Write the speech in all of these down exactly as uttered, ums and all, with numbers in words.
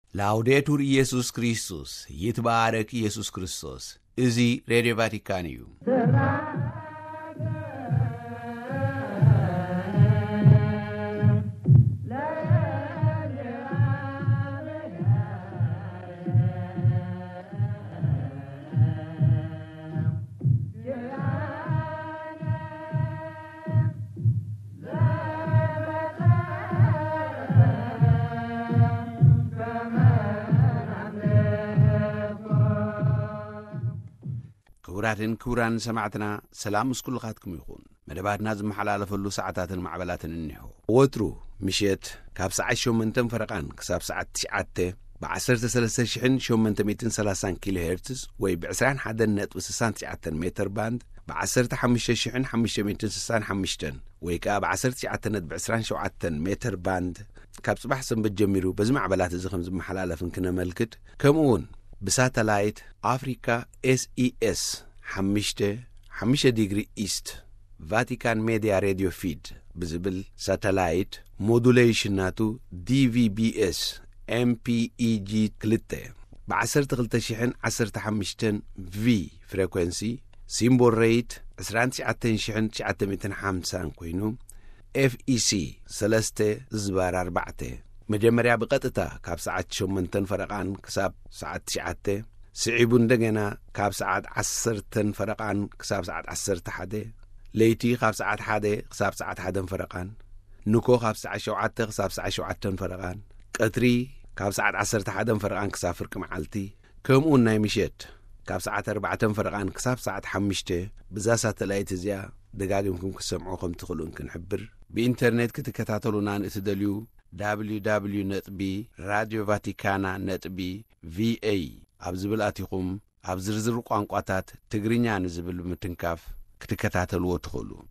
ላውዴቱር ኢየሱስ ክርስቶስ ይትባረክ ኢየሱስ ክርስቶስ እዚ ሬዲዮ ቫቲካን እዩ። كوراتن كوران سمعتنا سلام مسكولخاتكم يخون مدباتنا زمحلالفلو ساعتاتن معبلاتن انيحو وترو مشيت كاب ساعة شومنتن فرقان كساب ساعة تشعاتة بعسرت سلسة شحن شومنتن ميتين سلاسان كيلو هرتز وي بعسران حدن نت وسسان تشعاتن متر باند بعسرت حمشة شحن حمشة ميتين سسان حمشتن وي كاب عسرت تشعاتن نت بعسران شوعاتن متر باند كاب صباح سن بتجميرو بزمع بلات زخم زمحلالفن كنا ملكت كمون بساتلايت أفريكا إس إي إس حمشته حمشة ديجري إيست فاتيكان ميديا راديو فيد بزبل ساتلايت مودوليشن ناتو دي في بي إس إم بي إي جي كلته بعسر تغلطة شحن عسر تحمشتن في فريكونسي سيمبول ريت عسران تسعتن شحن تسعة ميتين حمسان كوينو إف إي سي سلسته زبار أربعته مجمريا بقطتا كاب ساعة شومنتن فرقان كساب ساعة تسعته سعيبون دقنا كاب ساعة عسرتن فرقان كساب ساعة عسرت حده ليتي كاب ساعة حده كساب ساعة حدن فرقان نوكو كاب ساعة شوعته كساب ساعة شوعتن فرقان قطري كاب ساعة عسرت حدن فرقان كساب فرق معلتي كمون ناي مشيت كاب ساعة أربعتن فرقان كساب ساعة حمشته بزاسة تلاقيت زيا دقاقمكم كسمعوكم تخلون كنحبر بإنترنت كتكتاتلونا نتدليو دبليو دبليو دوت بي راديو فاتيكانا دوت بي في اي أبزبل آتيكم أبزرزر قوانقواتات تغرينيان زبل متنكاف كتكتاتلو تخلو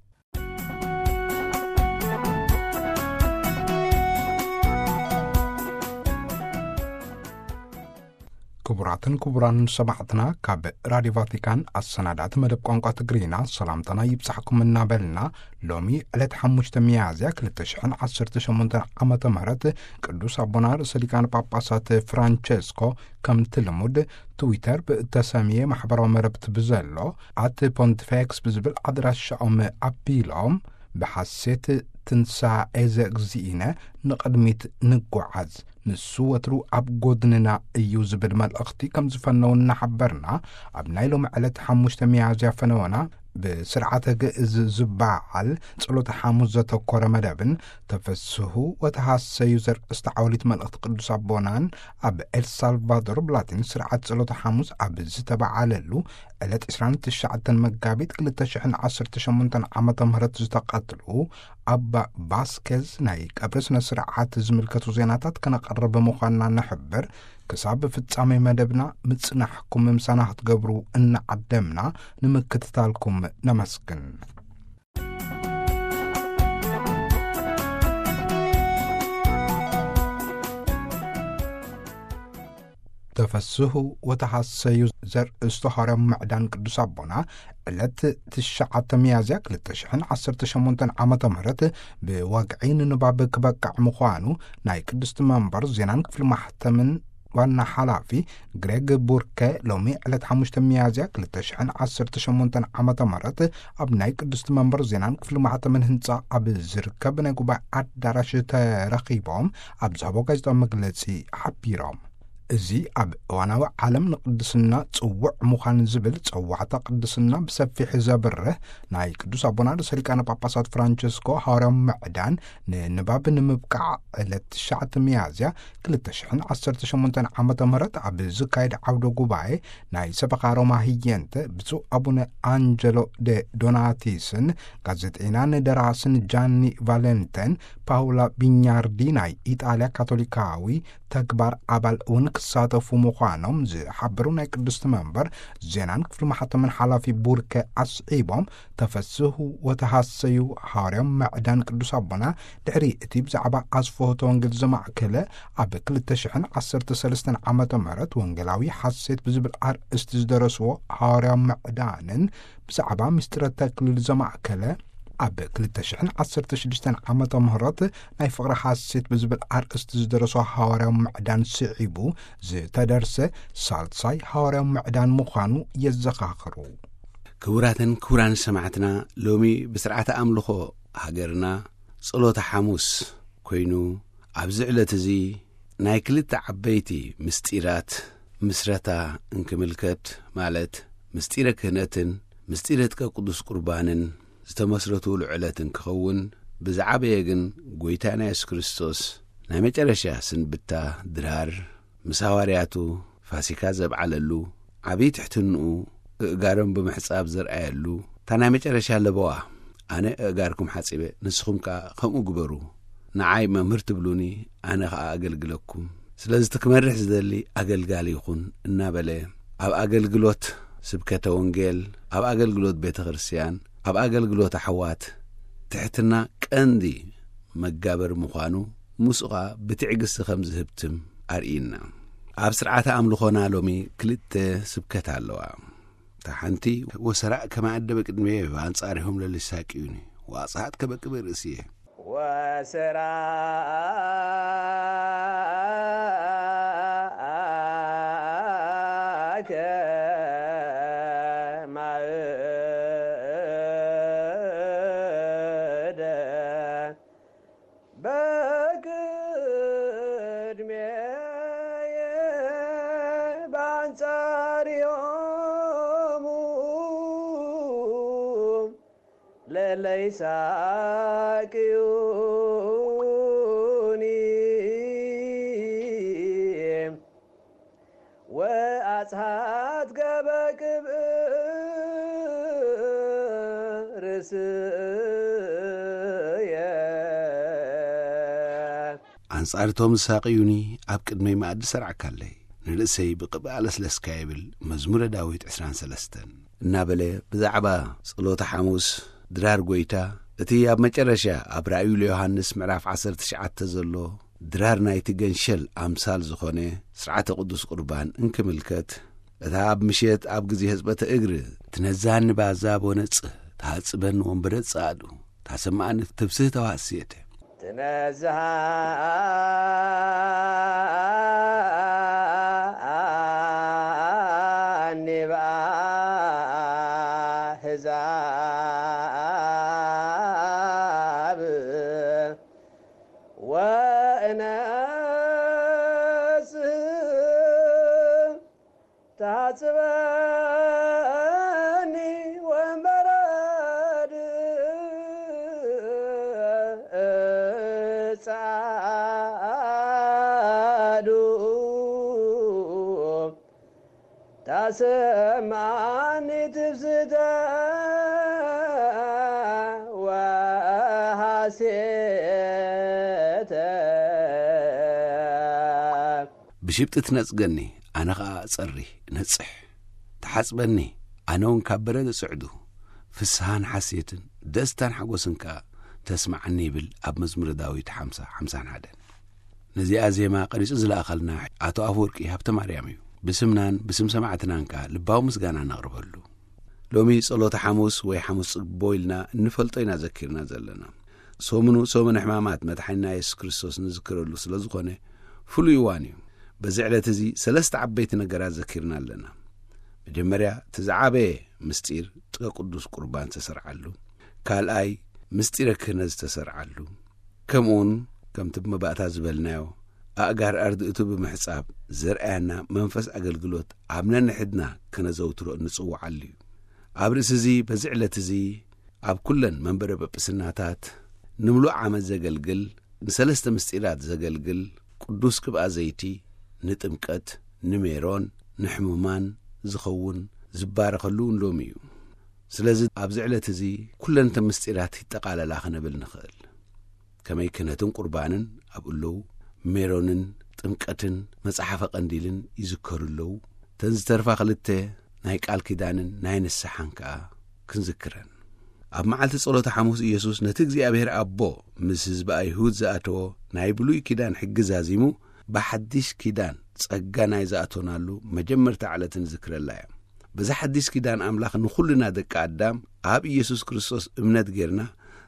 كبراتن كبران سمعتنا كاب راديو فاتيكان السنادات مدب قوانقوات تغرينا سلامتنا يبسحكم النابلنا لومي ألت حموش تميازيا كلتشحن عصرت شمونتن عمت مهرت قدوس أبونار سليكان باباسات فرانشيسكو كم تلمود تويتر بتسامية محبر ومربت بزلو عت بونتفاكس بزبل عدراش أم أبيلوم بحسيت تنسى إزاق زينا نقدميت نقعز نسوترو أب قدننا أيوز بالمال أختي كم زفنون نحبرنا أبنايلو معلت حموش تميازيا فنونا بسرعة جئز زباعل صلوت حاموزة كورا مدابن تفسه وتحس يوزر استعوليت ملقت قدس أبونان أب السالفادور بلاتين سرعة صلوت حاموز أب زتبع عللو ألت إسران تشعتن مقابيت كل تشحن عصر تشمونتن عمتا مهرت زتقاتلو أبا باسكيز نايك أبرسنا سرعات زملكتو زيناتات كان قرب مخانا نحبر كساب في التسامي مدبنا متصنحكم ممسانة تقبرو إن عدمنا نمكتتالكم نمسكن تفسه وتحسيو زر استخارة معدان قدس أبونا التي تشعة ميازيك لتشحن عصر تشمونتن عامة مهرت بواقعين نباب كبقع مخوانو ناي قدس تمنبر زينان في المحتمن وانا حلافي غريغ بوركا لومي علت حموش تميازيك لتشحن عصر تشمونتن عامة مهرت أبناي قدس تمنبر زينان في المحتمن هنسا أب زركب نقوبا عدراش ترقيبهم أبزابو قجد مقلسي حبيرهم زي أب واناو عالم نقدسنا تصوع مخان زبل تصوعتا قدسنا بسفي حزابره ناي قدس أبونا رسالكانا باباسات فرانشيسكو هارم معدان نباب نمبقع لتشعة ميازيا كل تشحن عصر تشمونتن عامة مرات أب زكايد عودو قباي ناي سبقارو ماهيينت بسو أبونا أنجلو دي دوناتيسن غازت إنان دراسن جاني فالنتين باولا بينياردي ناي إيطاليا كاتوليكاوي تكبر عبال ونك ساتفو مخانم زي حبرو ناي قدس تمنبر زينان كفل محطة من حلافي بوركا أصعيبهم تفسه وتحسيو هارم معدان قدس أبنا دعري اتيب زعبا أصفوه وانجل زمع كلا عبا كل تشحن عصر تسلستن عامة مرت وانجلاوي حسيت بزبل عر استزدرسو هارم معدان بزعبا مسترتك للزمع كلا ኣብ ክልተ ሽሕን ዓሰርተ ሽዱሽተን ዓመተ ምህረት ናይ ፍቕሪ ሓሴት ብዝብል ኣርእስቲ ዝደረሶ ሐዋርያዊ ምዕዳን ስዒቡ ዝተደርሰ ሳልሳይ ሐዋርያዊ ምዕዳን ምዃኑ የዘኻኽሩ። ክቡራትን ክቡራን ሰማዕትና ሎሚ ብስርዓተ ኣምልኾ ሃገርና ጸሎተ ሐሙስ ኮይኑ ኣብዚ ዕለት እዚ ናይ ክልተ ዓበይቲ ምስጢራት ምስረታ እንክምልከት ማለት ምስጢረ ክህነትን ምስጢረ ጥቀ ቅዱስ ቁርባንን ዝተመስረቱሉ ዕለትን ክኸውን ብዛዕበየ ግን ጐይታና ኢየሱስ ክርስቶስ ናይ መጨረሻ ስንብታ ድራር ምስ ሐዋርያቱ ፋሲካ ዘብዓለሉ ዓብዪ ትሕትንኡ እጋሮም ብምሕጻብ ዘርአየሉ እታ ናይ መጨረሻ ለበዋ ኣነ እጋርኩም ሓጺበ ንስኹም ከዓ ከምኡ ግበሩ ንዓይ መምህር ትብሉኒ ኣነ ከዓ ኣገልግለኩም ስለዚ ትክመርሕ ዝደሊ ኣገልጋሊ ይኹን እናበለ ኣብ ኣገልግሎት ስብከተ ወንጌል ኣብ ኣገልግሎት ቤተ ክርስቲያን ኣብ ኣገልግሎት ኣሕዋት ትሕትና ቀንዲ መጋበር ምዃኑ ምስኡኻ ብትዕግስቲ ከም ዝህብትም ኣርኢና። ኣብ ስርዓተ ኣምልኾና ሎሚ ክልተ ስብከት ኣለዋ። እታ ሓንቲ ወሰራእ ከማ ኣደበ ቅድሜየ ብኣንጻሪሆም ለሊሳቂዩኒ ወኣጽሓት ከበቅበ ርእስየ ወሰራእ ለይሳቂዩኒ ወአጽሓት ገበቅብ ርእስየ አንጻርቶም ሳቂዩኒ ኣብ ቅድመይ ማእዲ ሰርዓካለይ ንርእሰይ ብቅብኣ ለስለስካ ይብል መዝሙረ ዳዊት عشرين وثلاثين እናበለ ብዛዕባ ጸሎተ ሐሙስ ድራር ጐይታ እቲ ኣብ መጨረሻ ኣብ ራእዩ ለዮሐንስ ምዕራፍ ዓሰርተ ትሽዓተ ዘሎ ድራር ናይቲ ገንሸል ኣምሳል ዝኾነ ስርዓተ ቅዱስ ቁርባን እንክምልከት እታ ኣብ ምሽት ኣብ ጊዜ ህዝበተ እግሪ ትነዛኒ ባዛብ ወነጽህ ታጽበን ወንበረ ጻዱ ታሰማዕኒ ትብስህ ተዋስየተ ትነዝሃ ኒብኣ ሕዛብ ወእነጽህ ታጽበኒ ወንበረድ ጻዱ ታሰማዕኒ ትብስተ ወሐሴተ ብሽብጢ ትነጽገኒ ኣነ ኸዓ ጸሪ ነጽሕ ተሓጽበኒ ኣነ እውን ካብ በረድ ጽዕዱ ፍስሓን ሓሴትን ደስታን ሓጐስን ከዓ ተስማዕኒ ይብል ኣብ መዝሙረ ዳዊት ሓምሳ ሓምሳን ሓደን ነዚኣ ዜማ ቀሪጹ ዝለኣኸልና ኣቶ ኣፈወርቂ ሃብተ ማርያም እዩ። ብስምናን ብስም ሰማዕትናን ከዓ ልባዊ ምስጋና ነቕርበሉ። ሎሚ ጸሎተ ሐሙስ ወይ ሐሙስ ጽግቦ ኢልና እንፈልጦ ኢና ዘኪርና ዘለና ሶሙኑ ሶሙን ሕማማት መድሓኒና ኢየሱስ ክርስቶስ ንዝክረሉ ስለ ዝኾነ ፍሉይ እዋን እዩ። በዚ ዕለት እዚ ሰለስተ ዓበይቲ ነገራት ዘኪርና ኣለና። መጀመርያ ትዝዓበየ ምስጢር ጥቀ ቅዱስ ቁርባን ተሰርዓሉ፣ ካልኣይ ምስጢረ ክህነት ዝተሰርዓሉ፣ ከምኡውን ከምቲ ብመባእታ ዝበልናዮ ኣእጋር ኣርድእቱ ብምሕጻብ ዘርአያና መንፈስ ኣገልግሎት ኣብ ነንሕድና ክነዘውትሮ እንጽውዓሉ እዩ። ኣብ ርእሲ እዚ በዚ ዕለት እዚ ኣብ ኩለን መንበረ ጵጵስናታት ንምሉእ ዓመት ዘገልግል ንሰለስተ ምስጢራት ዘገልግል ቅዱስ ቅብኣ ዘይቲ ንጥምቀት ንሜሮን ንሕሙማን ዝኸውን ዝባረኸሉ ሎሚ እዩ። ስለዚ ኣብዚ ዕለት እዚ ኩለን እተን ምስጢራት ይጠቓለላ ክንብል ንኽእል። ከመይ ክህነትን ቁርባንን ኣብኡለዉ ሜሮንን ጥምቀትን መጽሓፈ ቀንዲልን ይዝከሩለዉ ተን ዝተርፋ ክልተ ናይ ቃል ኪዳንን ናይ ንስሓን ከዓ ክንዝክረን። ኣብ መዓልቲ ጸሎተ ሐሙስ ኢየሱስ ነቲ እግዚኣብሔር ኣቦ ምስ ህዝቢ ኣይሁድ ዝኣተዎ ናይ ብሉይ ኪዳን ሕጊ ዛዚሙ ብሓዲሽ ኪዳን ጸጋ ናይ ዝኣተናሉ መጀመርታ ዓለትን ዝክረላ እያ። በዛ ሓዲሽ ኪዳን ኣምላኽ ንኹልና ደቂ ኣዳም ኣብ ኢየሱስ ክርስቶስ እምነት ጌርና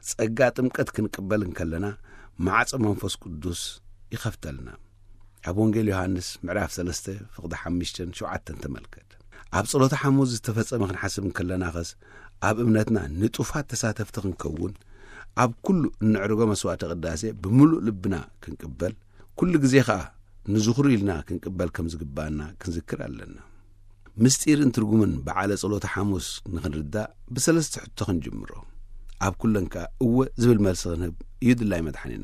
ጸጋ ጥምቀት ክንቅበል እንከለና ማዕጽ መንፈስ ቅዱስ ይኸፍተልና ኣብ ወንጌል ዮሐንስ ምዕራፍ ሰለስተ ፍቅዲ ሓሙሽተ ሸውዓተ ተመልከት ኣብ ጸሎተ ሐሙስ ዝተፈጸመ ክንሓስብ እንከለና ኸስ ኣብ እምነትና ንጡፋት ተሳተፍቲ ክንከውን ኣብ ኩሉ እንዕርጎ መስዋዕተ ቅዳሴ ብምሉእ ልብና ክንቅበል ኩሉ ግዜ ኸኣ ንዝኽሩ ኢልና ክንቅበል ከም ዝግባአና ክንዝክር ኣለና ምስጢርን ትርጉምን በዓለ ጸሎተ ሐሙስ ንኽንርዳእ ብሰለስተ ሕቶ ክንጅምሮ ኣብ ኩለንካ እወ ዝብል መልሲ ክንህብ እዩ ድላይ መድሓኒና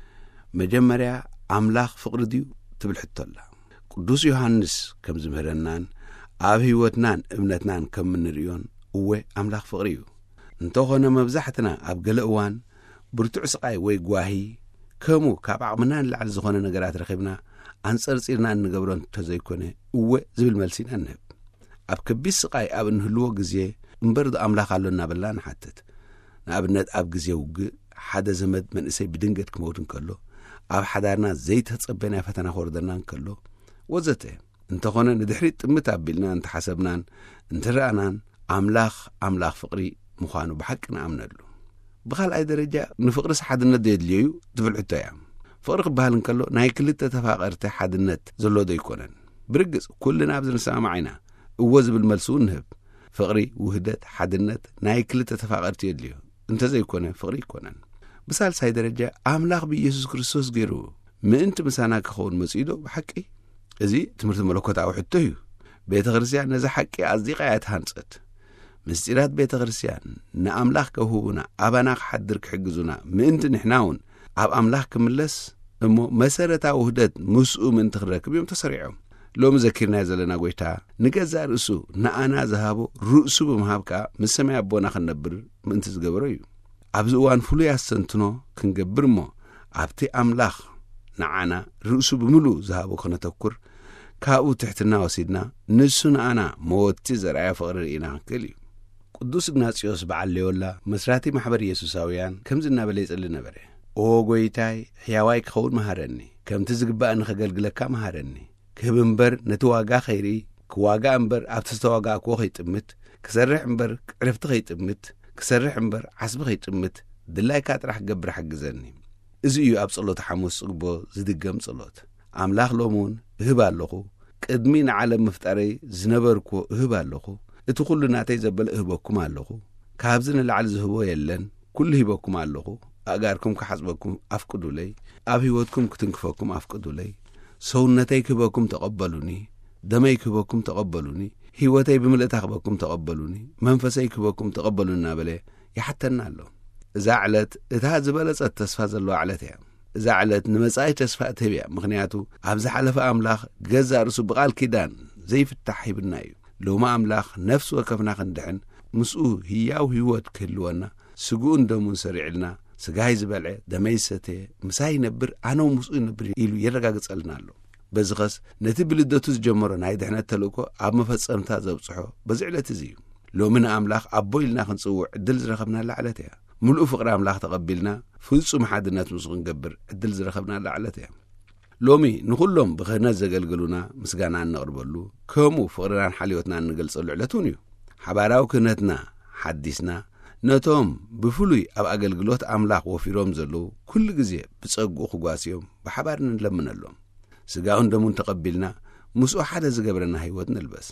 መጀመርያ ኣምላኽ ፍቕሪ ድዩ ትብል ሕቶላ ቅዱስ ዮሐንስ ከም ዝምህረናን ኣብ ህይወትናን እምነትናን ከም እንርእዮን እወ ኣምላኽ ፍቕሪ እዩ እንተኾነ መብዛሕትና ኣብ ገለ እዋን ብርቱዕ ስቃይ ወይ ጓሂ ከምኡ ካብ ዓቕምና ንላዕሊ ዝኾነ ነገራት ረኺብና ኣንጸርጺርና እንገብሮን ተዘይኮነ እወ ዝብል መልሲና ንህብ ኣብ ከቢድ ስቃይ ኣብ እንህልዎ ግዜ እምበር ኣምላኽ ኣሎ እናበልና ንሓትት ንኣብነት ኣብ ግዜ ውግእ ሓደ ዘመድ መንእሰይ ብድንገት ክመውት እንከሎ ኣብ ሓዳርና ዘይተጸበና ፈተና ክወርደና እንከሎ ወዘተ እንተኾነ ንድሕሪት ጥምት ኣቢልና እንተሓሰብናን እንተረኣናን ኣምላኽ ኣምላኽ ፍቕሪ ምዃኑ ብሓቂ ንኣምነሉ ብኻልኣይ ደረጃ ንፍቕሪ ሓድነት ዘድልዩ ትብል ሕቶ እያ ፍቕሪ ክበሃል እንከሎ ናይ ክልተ ተፋቐርቲ ሓድነት ዘሎ ዶ ይኮነን ብርግጽ ኩልና ኣብ ዝንሰማማዕ ኢና እወ ዝብል መልሲ ንህብ ፍቕሪ ውህደት ሓድነት ናይ ክልተ ተፋቐርቲ የድልዩ እንተዘይኮነ ፍቕሪ ይኮነን ብሳልሳይ ደረጃ ኣምላኽ ብኢየሱስ ክርስቶስ ገይሩ ምእንቲ ምሳና ክኸውን መጺኡ ዶ ብሓቂ እዚ ትምህርቲ መለኮታዊ ሕቶ እዩ ቤተ ክርስቲያን ነዚ ሓቂ ኣጽዲቓ እያ ትሃንጸት ምስጢራት ቤተ ክርስቲያን ንኣምላኽ ከውህቡና ኣባና ክሓድር ክሕግዙና ምእንቲ ንሕና እውን ኣብ ኣምላኽ ክምለስ እሞ መሰረታዊ ውህደት ምስኡ ምእንቲ ክንረክብ እዮም ተሰሪዖም ሎሚ ዘኪርናዮ ዘለና ጎይታ ንገዛእ ርእሱ ንኣና ዝሃቦ ርእሱ ብምሃብ ከዓ ምስ ሰማይ ኣቦና ክንነብር ምእንቲ ዝገበሮ እዩ ኣብዚ እዋን ፍሉይ ኣስተንትኖ ክንገብር እሞ ኣብቲ ኣምላኽ ንዓና ርእሱ ብምሉእ ዝሃቦ ክነተኩር ካብኡ ትሕትና ወሲድና ንሱ ንኣና መወቲ ዘርኣያ ፍቕሪ ርኢና ክንክእል እዩ ቅዱስ ኢግናጽዮስ በዓል ሌዮላ መስራቲ ማሕበር ኢየሱሳውያን ከምዚ እናበለ ይጽሊ ነበረ ኦ ጎይታይ ሕያዋይ ክኸውን መሃረኒ ከምቲ ዝግባእኒ ኸገልግለካ መሃረኒ ክህብ እምበር ነቲ ዋጋ ኸይርኢ ክዋጋእ እምበር ኣብቲ ዝተዋጋእክዎ ኸይጥምት ክሰርሕ እምበር ቅዕርፍቲ ኸይጥምት ክሰርሕ እምበር ዓስቢ ኸይጥምት ድላይካ ጥራሕ ክገብር ሓግዘኒ እዚ እዩ ኣብ ጸሎተ ሐሙስ ጽግቦ ዝድገም ጸሎት ኣምላኽ ሎሚ እውን እህብ ኣለኹ ቅድሚ ንዓለም ምፍጣረይ ዝነበርክዎ እህብ ኣለኹ እቲ ኩሉ ናተይ ዘበለ እህበኩም ኣለኹ ካብዚ ንላዕሊ ዝህቦ የለን ኩሉ ሂበኩም ኣለኹ ኣጋርኩም ክሓጽበኩም ኣፍቅዱለይ ኣብ ህይወትኩም ክትንክፈኩም ኣፍቅዱለይ ሰውነተይ ክህበኩም ተቐበሉኒ ደመይ ክህበኩም ተቐበሉኒ ህይወተይ ብምልእታ ክህበኩም ተቐበሉኒ መንፈሰይ ክህበኩም ተቐበሉኒ እናበለ ይሓተና ኣሎ እዛ ዕለት እታ ዝበለጸት ተስፋ ዘለዋ ዕለት እያ እዛ ዕለት ንመጻኢ ተስፋ እትህብ እያ ምኽንያቱ ኣብ ዝሓለፈ ኣምላኽ ገዛእ ርእሱ ብቓል ኪዳን ዘይፍታሕ ሂብና እዩ ሎማ ኣምላኽ ነፍሲ ወከፍና ክንድሕን ምስኡ ህያው ህይወት ክህልወና ስጉኡን ደሙን ሰሪዕልና ስጋይ ዝበልዐ ደመይ ዝሰተየ ምሳይ ይነብር ኣነ ምስኡ ይነብር ኢሉ የረጋግጸልና ኣሎ በዚ ኸስ ነቲ ብልደቱ ዝጀመሮ ናይ ድሕነት ተልእኮ ኣብ መፈጸምታ ዘብጽሖ በዚ ዕለት እዚ እዩ ሎሚ ንኣምላኽ ኣቦ ኢልና ክንጽውዕ ዕድል ዝረኸብናላ ዕለት እያ ምሉእ ፍቕሪ ኣምላኽ ተቐቢልና ፍጹም ሓድነት ምስ ክንገብር ዕድል ዝረኸብናላ ዕለት እያ ሎሚ ንኹሎም ብኽህነት ዘገልግሉና ምስጋና እንቕርበሉ ከምኡ ፍቕርናን ሓልዮትና እንገልጸሉ ዕለት እውን እዩ ሓባራዊ ክህነትና ሓዲስና ነቶም ብፍሉይ ኣብ ኣገልግሎት ኣምላኽ ወፊሮም ዘለዉ ኩሉ ግዜ ብጸጉኡ ክጓስዮም ብሓባር ንለምነሎም ስጋውን ደሙን ተቐቢልና ምስኡ ሓደ ዝገብረና ህይወት ንልበስ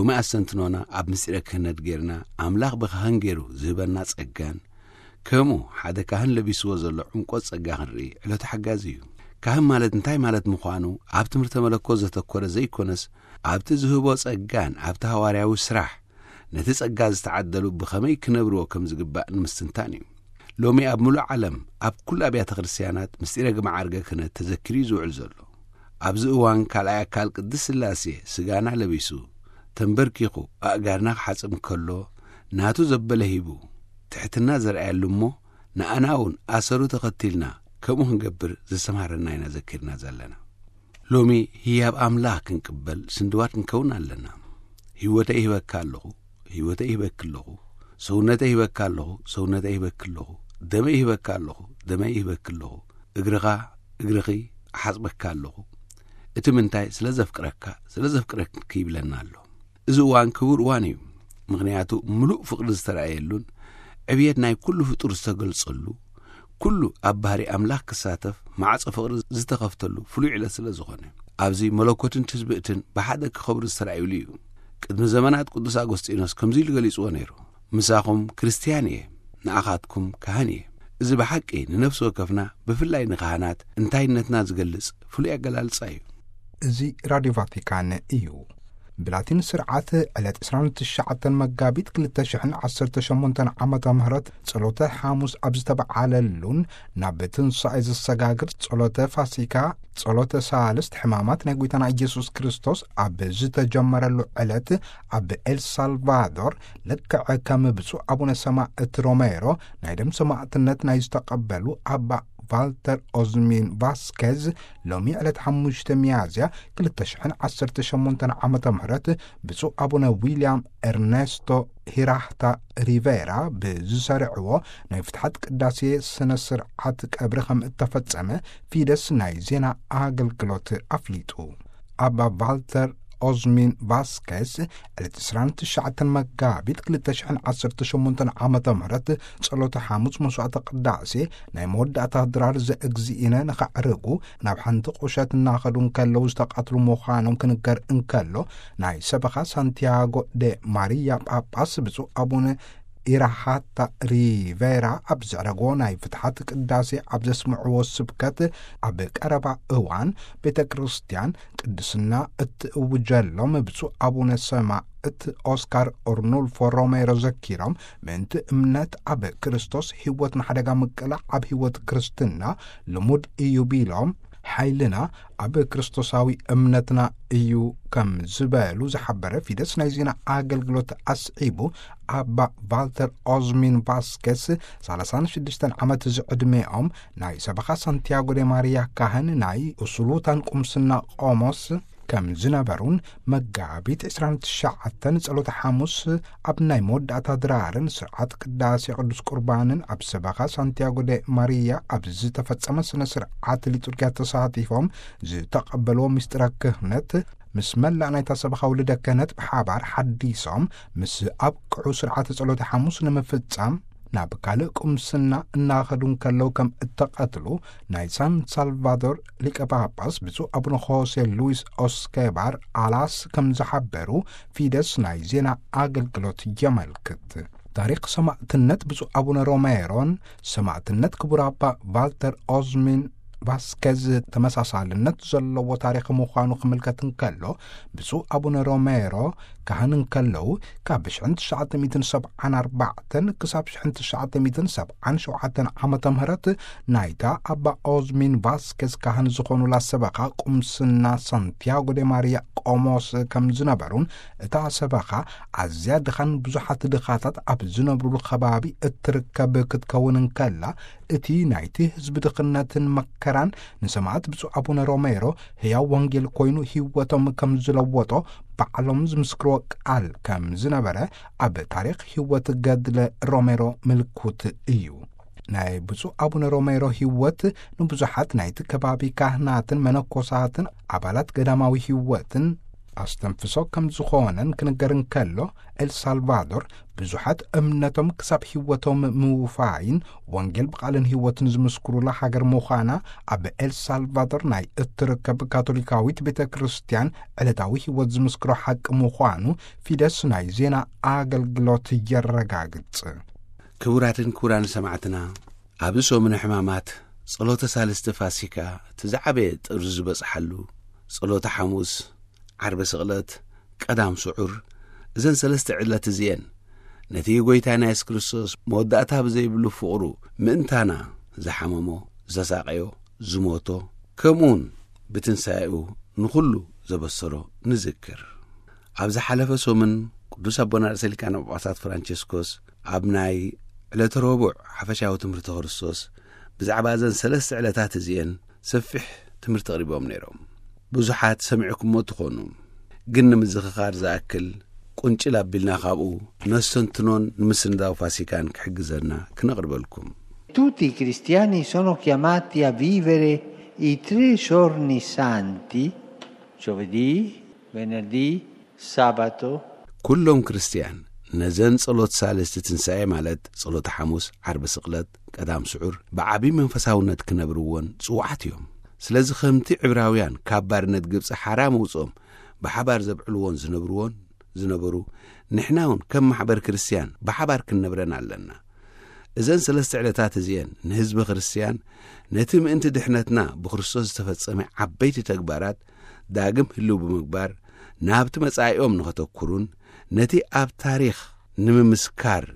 ሎሚ ኣሰንትኖና ኣብ ምስጢረ ክህነት ጌርና ኣምላኽ ብካህን ገይሩ ዝህበና ጸጋን ከምኡ ሓደ ካህን ለቢስዎ ዘሎ ዕምቆ ጸጋ ክንርኢ ዕለቱ ሓጋዝ እዩ። ካህን ማለት እንታይ ማለት ምዃኑ ኣብ ትምህርተ መለኮት ዘተኮረ ዘይኮነስ ኣብቲ ዝህቦ ጸጋን ኣብቲ ሃዋርያዊ ስራሕ ነቲ ጸጋ ዝተዓደሉ ብኸመይ ክነብርዎ ከም ዝግባእ ንምስትንታን እዩ። ሎሚ ኣብ ሙሉእ ዓለም ኣብ ኩሉ ኣብያተ ክርስቲያናት ምስጢረ ግማዓርገ ክህነት ተዘኪሩ ዝውዕል ዘሎ ኣብዚ እዋን ካልኣይ ኣካል ቅድስ ሥላሴ ስጋና ለቢሱ ተንበርኪኹ ኣእጋርና ክሓጽም ከሎ ናቱ ዘበለ ሂቡ ትሕትና ዘርአያሉ እሞ ንኣና እውን ኣሰሩ ተኸቲልና ከምኡ ክንገብር ዘሰማረና ኢና ዘኪርና ዘለና። ሎሚ ህያብ ኣምላኽ ክንቅበል ስንድዋት ክንከውን ኣለና። ህይወተይ ይህበካ ኣለኹ ህይወተይ ይህበክ ኣለኹ ሰውነተይ ይህበካ ኣለኹ ሰውነተይ ይህበክ ኣለኹ ደመይ ይህበካ ኣለኹ ደመይ ይህበክ ኣለኹ እግርኻ እግርኺ ኣሓጽበካ ኣለኹ እቲ ምንታይ ስለ ዘፍቅረካ ስለ ዘፍቅረክ ይብለና ኣሎ። እዚ እዋን ክቡር እዋን እዩ። ምኽንያቱ ምሉእ ፍቕሪ ዝተረኣየሉን ዕብየት ናይ ኩሉ ፍጡር ዝተገልጸሉ ኩሉ ኣብ ባህሪ ኣምላኽ ክሳተፍ ማዕጾ ፍቕሪ ዝተኸፍተሉ ፍሉይ ዕለት ስለ ዝኾነ ኣብዚ መለኮትን ትዝብእትን ብሓደ ክኸብሩ ዝተረኣዩሉ እዩ። ቅድሚ ዘመናት ቅዱስ ኣጎስጢኖስ ከምዚ ኢሉ ገሊጽዎ ነይሩ፣ ምሳኹም ክርስቲያን እየ ንኣኻትኩም ካህን እየ። እዚ ብሓቂ ንነፍሲ ወከፍና ብፍላይ ንካህናት እንታይነትና ዝገልጽ ፍሉይ ኣገላልጻ እዩ። እዚ ራድዮ ቫቲካን እዩ። ብላቲን ስርዓት ዕለት عشرين تشعة መጋቢት ክልተ ሽሕን ዓሰርተ ሸሞንተን ዓመተ ምህረት ጸሎተ ሐሙስ ኣብ ዝተበዓለሉን ናብ ትንሣኤ ዘሰጋግር ጸሎተ ፋሲካ ጸሎተ ሳልስት ሕማማት ናይ ጌታና ኢየሱስ ክርስቶስ ኣብ ዝተጀመረሉ ዕለት ኣብ ኤልሳልቫዶር ልክዕ ከም ብፁዕ አቡነ ሰማዕት ሮሜሮ ናይ ደም ሰማዕትነት ናይ ዝተቀበሉ ኣባ ቫልተር ኦዝሚን ቫስኬዝ ሎሚ ዕለት ሓሙሽተ ሚያዝያ ክልተ ሽሕን ዓሰርተ ሸሞንተን ዓመተ ምህረት ብፁዕ አቡነ ዊልያም ኤርኔስቶ ሂራህታ ሪቬራ ብዝሰርዕዎ ናይ ፍትሐት ቅዳሴ ስነ ስርዓት ቀብሪ ከም እተፈጸመ ፊደስ ናይ ዜና አገልግሎት አፍሊጡ። ኣባ ቫልተር ኦዝሚን ቫስኬዝ ዕለት عشرين تشعة መጋቢት ክልተ ሽሕን ዓሰርተ ሸሞንተን ዓመተ ምህረት ጸሎተ ሐሙስ መስዋዕተ ቅዳሴ ናይ መወዳእታ ድራር ዘእግዚእነ ንኸዕርጉ ናብ ሓንቲ ቁሸት እናኸዱ እንከለዉ ዝተቃትሉ ምዃኖም ክንገር እንከሎ ናይ ሰበኻ ሳንቲያጎ ደ ማሪያ ጳጳስ ብፁዕ አቡነ ኢራሃታ ሪቬራ ኣብ ዘዕረግዎ ናይ ፍትሐት ቅዳሴ ኣብ ዘስምዕዎ ስብከት ኣብ ቀረባ እዋን ቤተ ክርስቲያን ቅድስና እትእውጀሎም ብፁዕ አቡነ ሰማዕት ኦስካር ኦርኑልፎ ሮሜሮ ዘኪሮም ምእንቲ እምነት ኣብ ክርስቶስ ሕይወት ንሓደጋ ምቅላዕ ኣብ ሕይወት ክርስትና ልሙድ እዩ ቢሎም ሓይልና ኣብ ክርስቶሳዊ እምነትና እዩ ከም ዝበሉ ዝሓበረ ፊደስ ናይ ዜና አገልግሎት አስዒቡ ኣባ ቫልተር ኦዝሚን ቫስኬዝ ሰላሳ ወሽዱሽተ ዓመት ዝዕድሜኦም ናይ ሰበኻ ሳንቲያጎ ደ ማሪያ ካህን ናይ ኡሱሉታን ቁምስና ቆሞስ ከም ዝነበሩን መጋቢት عشرين تشعة ጸሎተ ሐሙስ ኣብ ናይ መወዳእታ ድራርን ስርዓት ቅዳሴ ቅዱስ ቁርባንን ኣብ ሰበኻ ሳንቲያጎ ደ ማሪያ ኣብ ዝተፈጸመ ስነ ስርዓት ሊቱርግያ ተሳቲፎም ዝተቀበልዎ ምስጢረ ክህነት ምስ መላእ ናይታ ሰበኻ ውልደ ክህነት ብሓባር ሓዲሶም ምስ ኣብቅዑ ስርዓት ጸሎተ ሐሙስ ንምፍጻም ናብ ካልእ ቁምስና እናኸዱን ከለው ከም እተቀትሉ ናይ ሳን ሳልቫዶር ሊቀ ጳጳስ ብፁዕ አቡነ ሆሴ ሉዊስ ኦስኬባር አላስ ከም ዝሓበሩ ፊደስ ናይ ዜና አገልግሎት የመልክት። ታሪክ ሰማዕትነት ብፁዕ አቡነ ሮሜሮን ሰማዕትነት ክቡር ኣባ ቫልተር ኦዝሚን ቫስኬዝ ተመሳሳልነት ዘለዎ ታሪክ ምዃኑ ክምልከት እንከሎ ብፁዕ አቡነ ሮሜሮ ካህን እንከለው ካብ ሽሕን ትሽዓተ ሰብዓን ኣርባዕተን ክሳብ ሽሕን ትሽዓተ ሰብዓን ሸውዓተን ዓመተ ምህረት ናይታ ኣባ ኦዝሚን ቫስኬዝ ካህን ዝኾኑላ ሰበኻ ቁምስና ሳንቲያጎ ደ ማሪያ ቆሞስ ከም ዝነበሩን እታ ሰበኻ ኣዝያ ድኻን ብዙሓት ድኻታት ኣብ ዝነብሩሉ ከባቢ እትርከብ ክትከውን እንከላ እቲ ናይቲ ህዝቢ ድኽነትን መከራን ንሰማዕት ብፁዕ አቡነ ሮሜሮ ሕያው ወንጌል ኮይኑ ህይወቶም ከም ዝለወጦ ባዕሎም ዝምስክርዎ ቃል ከም ዝነበረ ኣብ ታሪክ ህይወት ገድለ ሮሜሮ ምልክት እዩ። ናይ ብፁዕ አቡነ ሮሜሮ ህይወት ንብዙሓት ናይቲ ከባቢ ካህናትን መነኮሳትን ኣባላት ገዳማዊ ህይወትን ኣስተንፍሶ ከም ዝኾነን ክንገርን ከሎ ኤልሳልቫዶር ብዙሓት እምነቶም ክሳብ ህይወቶም ምውፋይን ወንጌል ብቓልን ህይወትን ዝምስክሩላ ሃገር ምዃና ኣብ ኤልሳልቫዶር ናይ እትርከብ ካቶሊካዊት ቤተ ክርስቲያን ዕለታዊ ህይወት ዝምስክሮ ሓቂ ምዃኑ ፊደስ ናይ ዜና ኣገልግሎት የረጋግጽ። ክቡራትን ክቡራን ሰማዕትና ኣብ ሶሙን ሕማማት ጸሎተ ሳልስቲ ፋሲካ ትዛዕበየ ጥርዙ ዝበጽሓሉ ጸሎተ ሐሙስ ዓርበ ስቕለት ቀዳም ስዑር እዘን ሰለስተ ዕለት እዚአን ነቲ ጐይታና ኢየሱስ ክርስቶስ መወዳእታ ብዘይብሉ ፍቕሩ ምእንታና ዝሓመሞ ዘሳቀዮ ዝሞቶ ከምኡን ብትንሳኤኡ ንኹሉ ዘበሰሮ ንዝክር። ኣብ ዝሓለፈ ሶምን ቅዱስ ኣቦና ርእሰ ሊቃነ ጳጳሳት ፍራንቺስኮስ ኣብ ናይ ዕለተ ረቡዕ ሓፈሻዊ ትምህርቲ ክርስቶስ ብዛዕባ እዘን ሰለስተ ዕለታት እዚአን ሰፊሕ ትምህርቲ ቀሪቦም ነይሮም። ብዙሓት ሰሚዕኩሞ ትኾኑ ግን ንምዝኽኻር ዝኣክል ቁንጭል ኣቢልና ካብኡ ነስተንትኖን ንምስንዳው ፋሲካን ክሕግዘና ክነቕርበልኩም። Tutti i cristiani sono chiamati a vivere i tre giorni santi, giovedì, venerdì, sabato. ኩሎም ክርስቲያን ነዘን ጸሎት ሳልስቲ ትንሣኤ ማለት ጸሎተ ሐሙስ፣ ዓርቢ ስቕለት፣ ቀዳም ስዑር ብዓቢ መንፈሳውነት ክነብርዎን ጽዋዓት እዮም። ስለዚ ከምቲ ዕብራውያን ካብ ባርነት ግብፂ ሓራም ውጾም ብሓባር ዘብዕልዎን ዝነብርዎን ዝነበሩ ንሕናውን ከም ማሕበር ክርስቲያን ብሓባር ክንነብረን ኣለና። እዘን ሰለስተ ዕለታት እዚአን ንህዝቢ ክርስቲያን ነቲ ምእንቲ ድሕነትና ብክርስቶስ ዝተፈጸመ ዓበይቲ ተግባራት ዳግም ህልው ብምግባር ናብቲ መጻኢኦም ንኸተኩሩን ነቲ ኣብ ታሪኽ ንምምስካር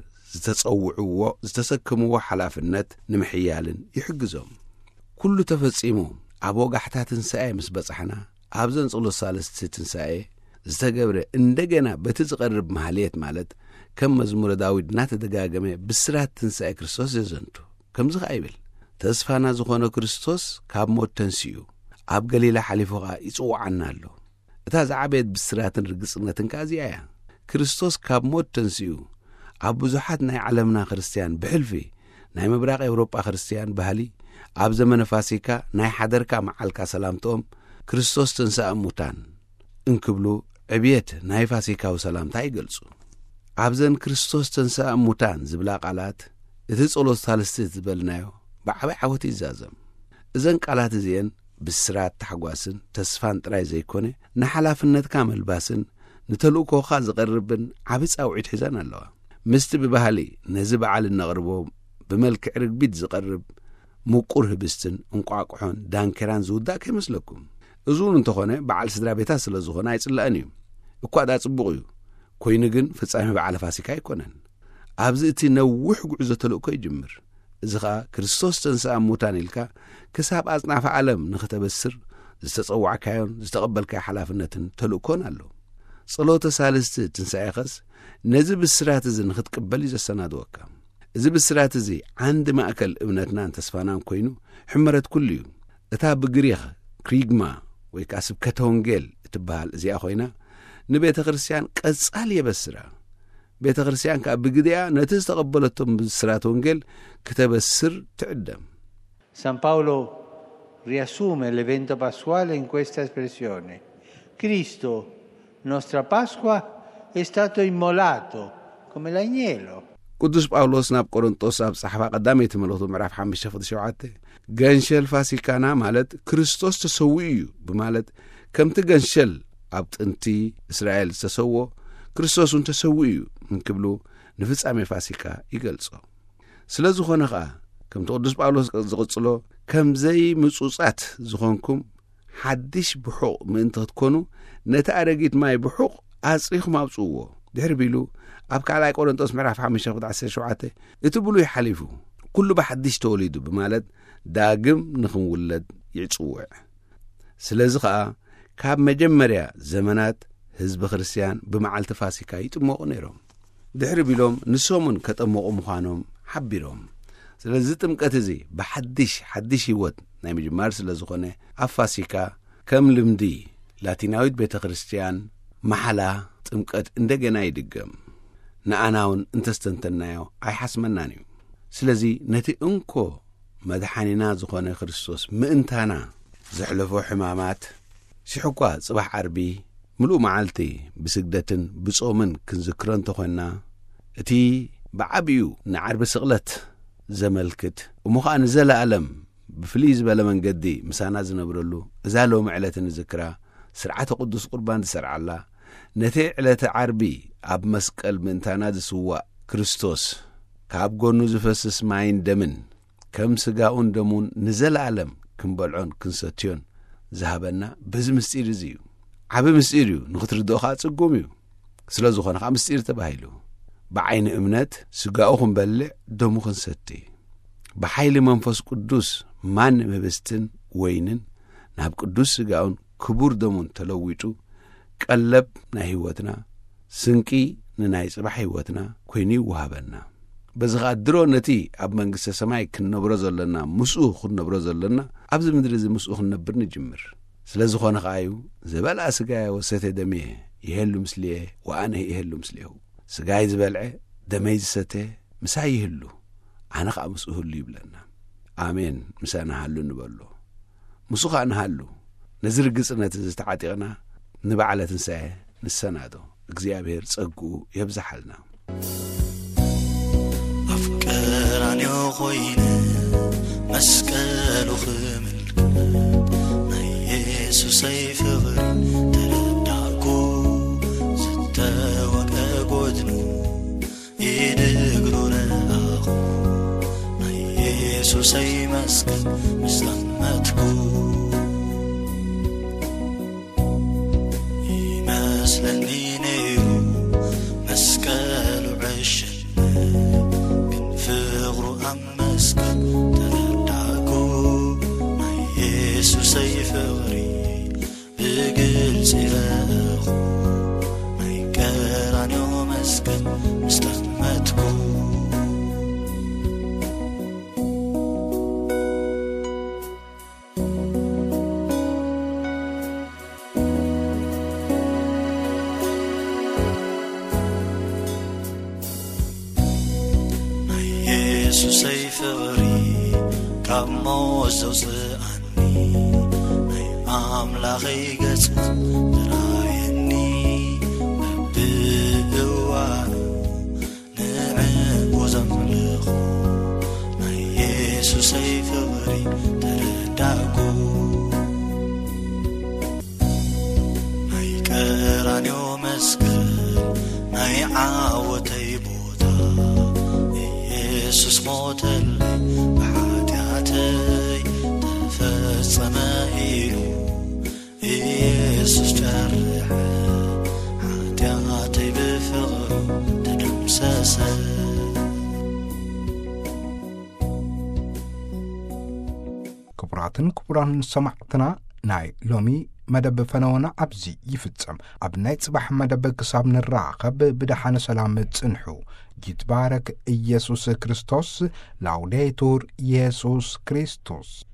ዝተጸውዕዎ ዝተሰከምዎ ሓላፍነት ንምሕያልን ይሕግዞም። ኩሉ ተፈጺሙ ኣብ ወጋሕታ ትንሣኤ ምስ በጻሕና ኣብዘን ጸሎት ሳልስቲ ትንሣኤ ዝተገብረ እንደገና በቲ ዝቐርብ ማህልየት ማለት ከም መዝሙረ ዳዊት እናተደጋገመ ብስራት ትንሣኤ ክርስቶስ የዘንቱ ከምዚ ኸ ይብል ተስፋና ዝኾነ ክርስቶስ ካብ ሞት ተንስኡ ኣብ ገሊላ ሓሊፉ ኸዓ ይጽዋዓና ኣሎ። እታ ዝዓበየት ብስራትን ርግጽነትን ከዚኣ እያ። ክርስቶስ ካብ ሞት ተንስኡ ኣብ ብዙሓት ናይ ዓለምና ክርስቲያን ብሕልፊ ናይ ምብራቕ ኤውሮጳ ክርስቲያን ባህሊ ኣብ ዘመነ ፋሲካ ናይ ሓደርካ መዓልካ ሰላምቶም ክርስቶስ ተንሥአ እሙታን እንክብሉ ዕብየት ናይ ፋሲካዊ ሰላምታ ይገልጹ። ኣብዘን ክርስቶስ ተንሥአ እሙታን ዝብላ ቃላት እቲ ጸሎት ሳልስቲ ዝበልናዮ ብዓባይ ዓወት ይዛዘም። እዘን ቃላት እዚአን ብስራት ታሕጓስን ተስፋን ጥራይ ዘይኮነ ንሓላፍነትካ መልባስን ንተልእኮኻ ዝቐርብን ዓብ ጻውዒት ሒዘን ኣለዋ። ምስቲ ብባህሊ ነዚ በዓል እነቕርቦ ብመልክዕ ርግቢት ዝቐርብ ምቁር ህብስትን እንቋቁሖን ዳንኬራን ዝውዳእ ከይመስለኩም። እዙን እንተኾነ በዓል ስድራ ቤታት ስለ ዝኾነ ኣይጽላእን እዩ እኳ ዳ ጽቡቕ እዩ ኮይኑ ግን ፍጻሜ በዓል ፋሲካ ኣይኮነን። ኣብዚ እቲ ነዊሕ ጉዕዞ ተልእኮ ይጅምር። እዚ ኸዓ ክርስቶስ ተንሥአ እሙታን ኢልካ ክሳብ ኣጽናፈ ዓለም ንኽተበስር ዝተጸዋዕካዮን ዝተቐበልካዮ ሓላፍነትን ተልእኮን ኣሎ። ጸሎተ ሳልስቲ ትንሣኤ ኸስ ነዚ ብስራት እዚ ንኽትቅበል እዩ ዘሰናድወካ። እዚ ብስራት እዚ ዓንዲ ማእከል እምነትናን ተስፋናን ኮይኑ ሕመረት ኩሉ እዩ። እታ ብግሪኽ ክሪግማ ወይ ከዓ ስብከተ ወንጌል እትበሃል እዚኣ ኾይና ንቤተ ክርስቲያን ቀጻል የበስራ። ቤተ ክርስቲያን ከዓ ብግድያ ነቲ ዝተቐበለቶም ብስራት ወንጌል ክተበስር ትዕደም። San Paolo riassume l'evento pasquale in questa espressione: Cristo, nostra Pasqua, è stato immolato come l'agnello. ቅዱስ ጳውሎስ ናብ ቆሮንጦስ ኣብ ጻሕፋ ቀዳመይቲ መልእኽቱ ምዕራፍ ሓሙሽተ ፍቅዲ ሸውዓተ ገንሸል ፋሲካና ማለት ክርስቶስ ተሰዊኡ እዩ ብማለት ከምቲ ገንሸል ኣብ ጥንቲ እስራኤል ዝተሰዎ ክርስቶስ እውን ተሰዊኡ እዩ እንክብሉ ንፍጻሜ ፋሲካ ይገልጾ። ስለ ዝኾነ ኸዓ ከምቲ ቅዱስ ጳውሎስ ዝቕጽሎ ከምዘይ ምጹጻት ዝኾንኩም ሓድሽ ብሑቕ ምእንቲ ክትኮኑ ነቲ ኣረጊት ማይ ብሑቕ ኣጽሪኹም ኣውጽእዎ። ድሕሪ ቢሉ ኣብ ካልኣይ ቆሮንጦስ ምዕራፍ ሓሙሽተ ፍቅዲ ዓሰርተ ሸውዓተ እቲ ብሉይ ሓሊፉ ኩሉ ብሓድሽ ተወሊዱ ብማለት ዳግም ንኽንውለድ ይጽውዕ። ስለዚ ኸዓ ካብ መጀመርያ ዘመናት ህዝቢ ክርስቲያን ብመዓልቲ ፋሲካ ይጥመቑ ነይሮም። ድሕሪ ቢሎም ንሶሙን ከጠመቑ ምዃኖም ሓቢሮም። ስለዚ ጥምቀት እዚ ብሓድሽ ሓድሽ ህይወት ናይ ምጅማር ስለ ዝኾነ ኣብ ፋሲካ ከም ልምዲ ላቲናዊት ቤተ ክርስቲያን መሓላ ጥምቀት እንደገና ይድገም። ንኣናውን እንተስተንተናዮ ኣይሓስመናን እዩ። ስለዚ ነቲ እንኮ መድሓኒና ዝኾነ ክርስቶስ ምእንታና ዘሕለፎ ሕማማት ሽሕኳ ጽባሕ ዓርቢ ملو معالتي بسجدتن بصومن كنذكرن تخونا اتي بعبيو نعرب سغلت زملكت ومخان زل ألم بفليز بلا من قدي مسانا زنبرلو زالو معلة نذكرا سرعة قدس قربان سرع الله نتي علة عربي أب مسكال من تاناد سوا كريستوس كاب قونو زفسس ماين دمن كم سقاون دمون نزل ألم كنبلعون كنستيون ذهبنا بز مستير زيو عبي مستيريو نختر دوخات سقوميو سلازو خانق مستير تبايلو بعين امنت سقاوخن بلع دموخن ستي بحيل منفس قدوس مان مبستن وينن نهب قدوس سقاون كبور دمون تلويتو قلب نهيوتنا سنكي نناي صباح هيوتنا كويني وهابنا بزغا درو نتي اب منغس سماي كنبرو زلنا مسو خنبرو زلنا ابز مدرز مسو خنبر نجمر سلازو خنا قايو زبل اسغا وسته دمي يهلو مسليه وانا يهلو مسليه سغاي زبلع دمي سته مساي يهلو انا قا مسو هلو يبلنا امين مسانا حلو نبلو مسو خنا حلو نزر قصنت زتعاطينا نبعله تنساه نسنادو እግዚአብሔር ጸጉ ይብዛحلنا أفكرني خوين مسكال خمل ما يسوع يفغري ترداكو زتا وقودنو يدغرنا اخو ما يسوع يمسكن مسلمتكو يمسلني سيفوري بقل سيراخو ما يكران يوم اسكن مستخدمتكو ما يسو سيفوري كمو زوزي أملاخي قصد رايني ببوانو نعب وزملخو ما يسو سيفوري ترداكو ما يكرانيو مسكر ما يعاوتي بوتا يسوس موتلي بحاتياتي تفصمائيلو يسوس جرح حاتياتي بفغر تدمسسه كبراتن كبران سمعتنا ناي لومي مدب فنونا أبزي يفتسم أبناي صباح مدب كساب نراقب بدحان سلامة تنحو يتبارك يسوس كريستوس لاوديتور يسوس كريستوس.